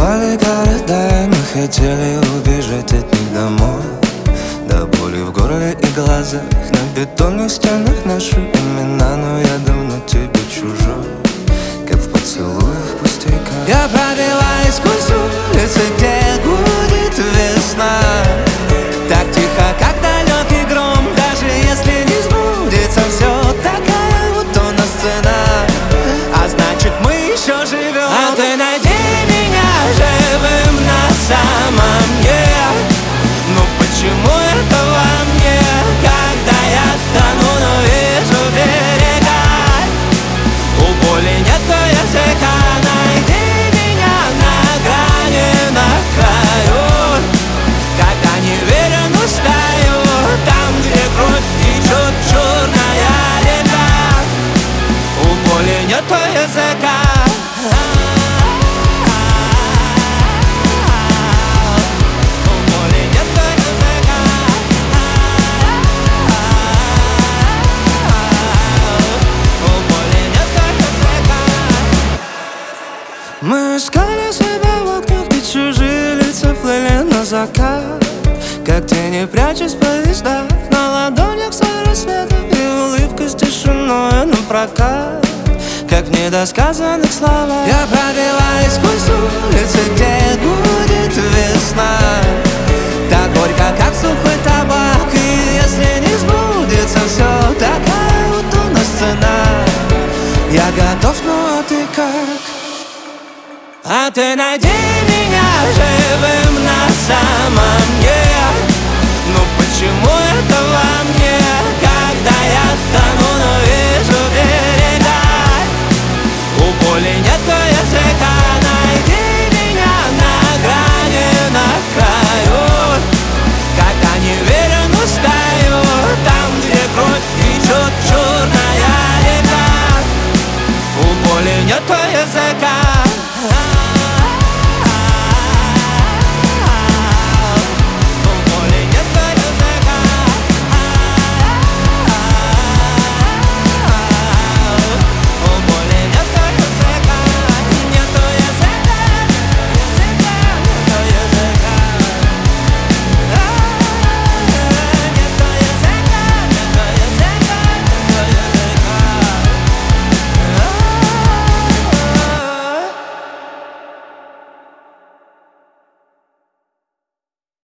Засыпали города, мы хотели убежать от них домой. До боли в горле и глазах, на бетонных стенах наши имена. Но я давно тебе чужой, как в поцелуях пустяка. Я пробиваюсь сквозь улицы, где будет весна. Так тихо, как далекий гром, даже если не сбудется все. Такая вот у нас цена, а значит мы еще живем. А ты найди меня живым на самом деле. Ну почему это во мне, когда я тону, но вижу берега? У боли нет языка. Найди меня на грани, на краю, когда неверен устаю, там, где кровь течет черная река. У боли нет языка. Мы искали себя в окнах, где чужие лица плыли на закат. Как тени, прячась в поездах, на ладонях свой рассвет и улыбка с тишиной напрокат. Как в недосказанных словах я пробиваюсь сквозь улицы, где будет весна. Так горько, как сухой табак, и если не сбудется все, такая вот у нас цена. Я готов, но ты как? А ты найди меня живым на самом деле. Ну почему это во мне, когда я тону, но вижу берега? У боли нет языка.